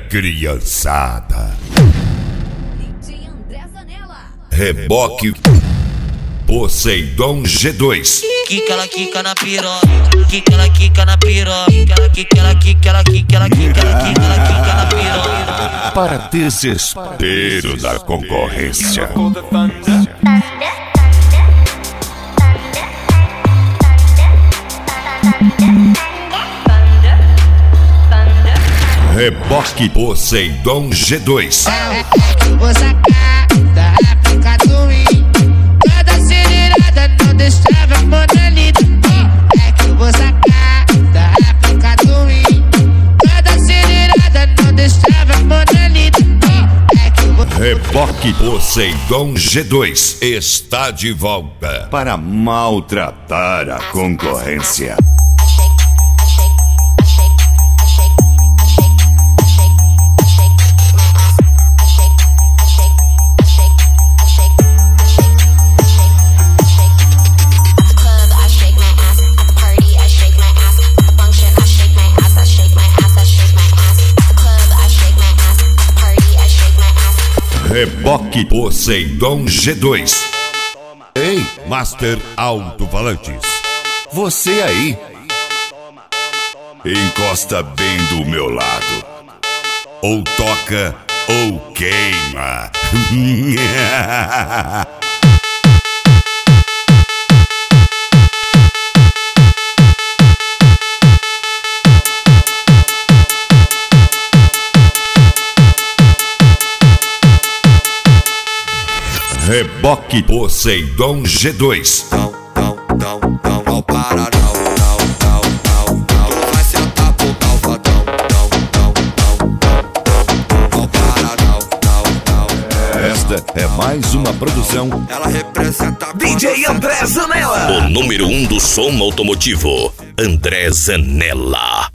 criançada. DJ André Zanella. Reboque Poseidon G2. Quica ela quica na piroca, quica ela quica na piroca, quica ela quica ela quica ela quica ela quica ela quica na piroca. Para desespero da concorrência. Reboque Poseidon G2. Vou sacar da África do Rio, toda acelerada, não deixava a monolito. É que eu vou sacar da África do Rio, toda acelerada, não deixava a monolito. É que eu vou... Reboque Poseidon G2 está de volta para maltratar a concorrência. Reboque Poseidon G2. Ei, Master Alto-Falantes, você aí, encosta bem do meu lado. Ou toca ou queima. Reboque Poseidon G2. Não para não, vai sentar pro calvadão, não para não. Esta é mais uma produção. Ela representa DJ André Zanella. O número 1 do som automotivo, André Zanella.